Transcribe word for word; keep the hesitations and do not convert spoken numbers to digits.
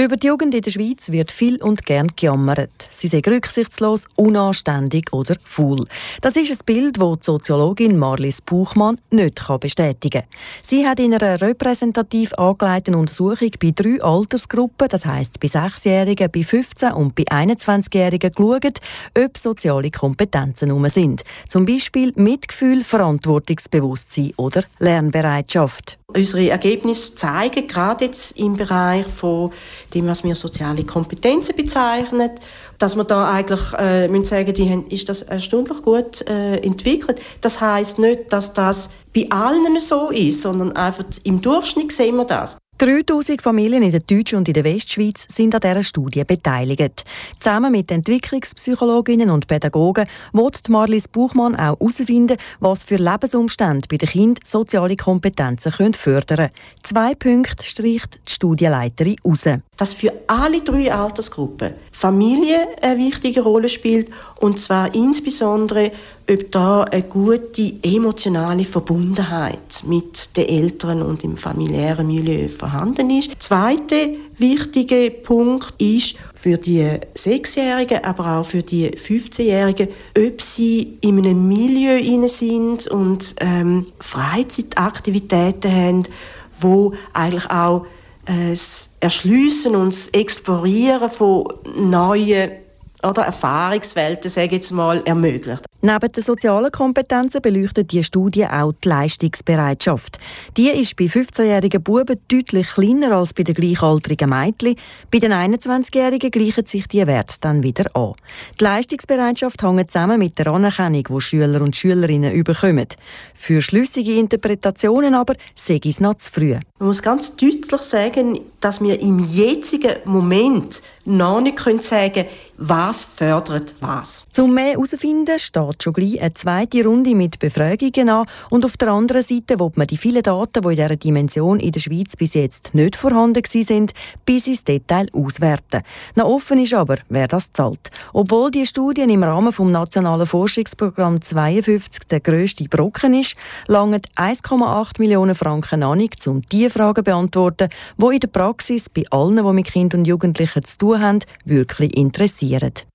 Über die Jugend in der Schweiz wird viel und gern gejammert. Sie sei rücksichtslos, unanständig oder faul. Das ist ein Bild, das die Soziologin Marlies Buchmann nicht bestätigen kann. Sie hat in einer repräsentativ angelegten Untersuchung bei drei Altersgruppen, das heisst bei sechsjährigen, bei fünfzehn- und bei einundzwanzigjährigen, geschaut, ob soziale Kompetenzen herum sind. Zum Beispiel Mitgefühl, Verantwortungsbewusstsein oder Lernbereitschaft. Unsere Ergebnisse zeigen, gerade jetzt im Bereich von dem, was wir soziale Kompetenzen bezeichnen, dass wir da eigentlich äh, müssen sagen, die haben, ist das erstaunlich gut äh, entwickelt. Das heisst nicht, dass das bei allen so ist, sondern einfach im Durchschnitt sehen wir das. dreitausend Familien in der Deutsch- und in der Westschweiz sind an dieser Studie beteiligt. Zusammen mit Entwicklungspsychologinnen und Pädagogen will Marlies Buchmann auch herausfinden, was für Lebensumstände bei den Kindern soziale Kompetenzen fördern können. Zwei Punkte streicht die Studienleiterin heraus. Dass für alle drei Altersgruppen Familie eine wichtige Rolle spielt, und zwar insbesondere, ob da eine gute emotionale Verbundenheit mit den Eltern und im familiären Milieu vorhanden ist. Der zweite wichtige Punkt ist für die Sechsjährigen, aber auch für die fünfzehnjährigen, ob sie in einem Milieu inne sind und ähm, Freizeitaktivitäten haben, wo eigentlich auch äh, das Erschliessen und das Explorieren von neuen oder Erfahrungswelten, sage ich jetzt mal, ermöglicht. Neben den sozialen Kompetenzen beleuchtet die Studie auch die Leistungsbereitschaft. Die ist bei fünfzehnjährigen Buben deutlich kleiner als bei den gleichaltrigen Mädchen. Bei den einundzwanzigjährigen gleichen sich die Werte dann wieder an. Die Leistungsbereitschaft hängt zusammen mit der Anerkennung, die Schüler und Schülerinnen bekommen. Für schlüssige Interpretationen aber sei es noch zu früh. Man muss ganz deutlich sagen, dass wir im jetzigen Moment noch nicht sagen können, was fördert was. Zum mehr herauszufinden, steht schon gleich eine zweite Runde mit Befragungen an. Und auf der anderen Seite will man die vielen Daten, die in dieser Dimension in der Schweiz bis jetzt nicht vorhanden waren, bis ins Detail auswerten. Noch offen ist aber, wer das zahlt. Obwohl die Studie im Rahmen des Nationalen Forschungsprogramm zweiundfünfzig der grösste Brocken ist, langen eins Komma acht Millionen Franken an, um die Fragen zu beantworten, die in der Praxis bei allen, die mit Kindern und Jugendlichen zu tun haben, wirklich interessieren.